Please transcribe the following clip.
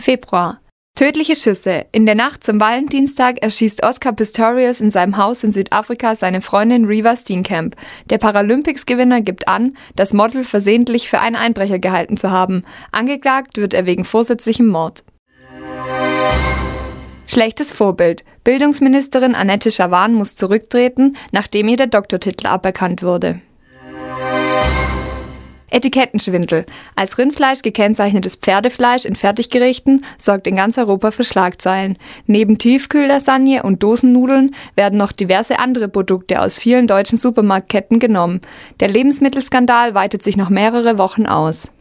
Februar. Tödliche Schüsse. In der Nacht zum Valentinstag erschießt Oscar Pistorius in seinem Haus in Südafrika seine Freundin Reeva Steenkamp. Der Paralympics-Gewinner gibt an, das Model versehentlich für einen Einbrecher gehalten zu haben. Angeklagt wird er wegen vorsätzlichem Mord. Schlechtes Vorbild. Bildungsministerin Annette Schavan muss zurücktreten, nachdem ihr der Doktortitel aberkannt wurde. Etikettenschwindel. Als Rindfleisch gekennzeichnetes Pferdefleisch in Fertiggerichten sorgt in ganz Europa für Schlagzeilen. Neben Tiefkühllasagne und Dosennudeln werden noch diverse andere Produkte aus vielen deutschen Supermarktketten genommen. Der Lebensmittelskandal weitet sich noch mehrere Wochen aus.